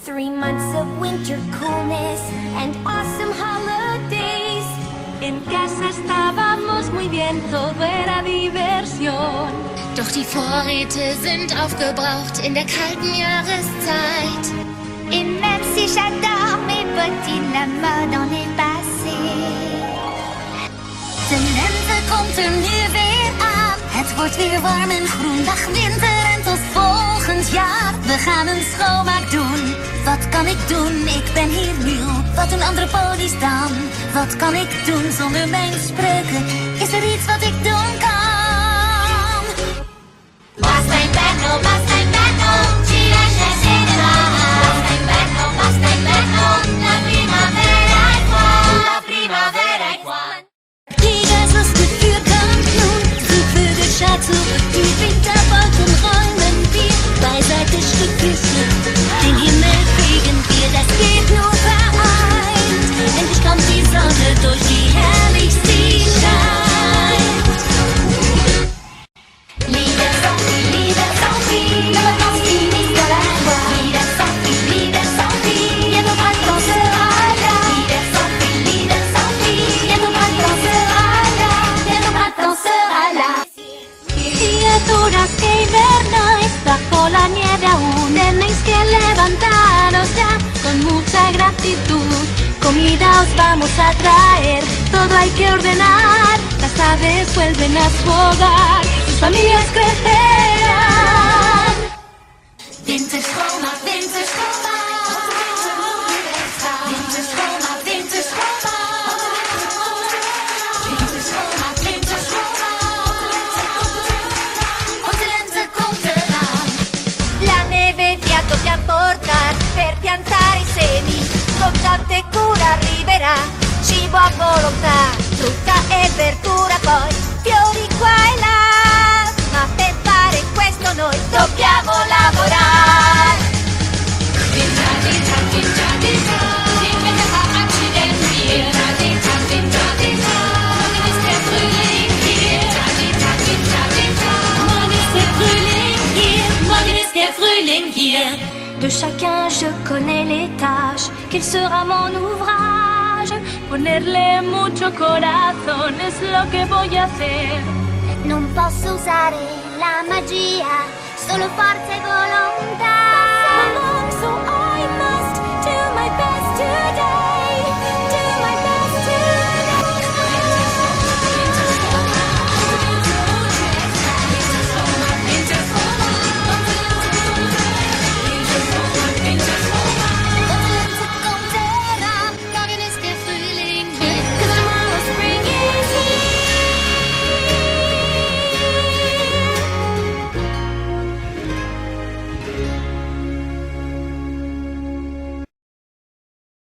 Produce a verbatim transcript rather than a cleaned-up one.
Three months of winter coolness and awesome holidays. En casa estábamos muy bien, todo era diversión. Doch die Vorräte sind aufgebraucht in der kalten Jahreszeit. Et même si j'adore mes bottines, la mode en est passée. De lente komt er nu weer aan. Het wordt weer warm en groen. Dag winter en tot volgend jaar. We gaan een schoonmaak doen. Wat kan ik doen? Ik ben hier nieuw. Wat doen andere polies dan? Wat kan ik doen zonder mijn spreuken? Is er iets wat ik doen kan? Basta inverno, basta inverno, ci lascia scendere. Basta inverno, basta inverno, la primavera è qua. La primavera è qua. Jeder das Gefühl kommt nun. Die Vögel schatzen, die Winterwolken räumen wir beiseite Stück für Stück. Den Himmel fegen wir, das geht nur vereint. Endlich kommt die Sonne durch, wie herrlich sie scheint. Lieder Sophie, Lieder Sophie, la vacances finissent dans la joie. Lieder Sophie, Lieder Sophie, bientôt printemps sera là. Lieder Sophie, Lieder Sophie, bientôt printemps sera là. Bientôt printemps sera là. Criaturas que hibernáis bajo la nieve aún tenéis que levantaros ya con mucha gratitud. Comida os vamos a traer, todo hay que ordenar. Las aves vuelven a su hogar, sus familias crecerán. Winterschoonmaak, winterschoonmaak. Winterschoonmaak, winterschoonmaak. Winterschoonmaak, winterschoonmaak. Onze lente komt eraan. La neve vi ha dobbiamo portare per piantare i semi. Con tante cure arriverà, cibo a volontà, frutta e verdura poi, fiori qua e là. Ma per fare questo noi dobbiamo lavorare. Winter, Winter, Winter, Winter. Den Winter verabschieden wir. Winter, Winter, Winter. Morgen ist der Frühling hier. Winter, Winter, Winter. Morgen ist der Frühling hier. Morgen ist der Frühling hier. De chacun je connais les tâches, qu'il sera mon ouvrage. Ponerle mucho corazón es lo que voy a hacer. Non posso usare la magia, solo forza e volontà.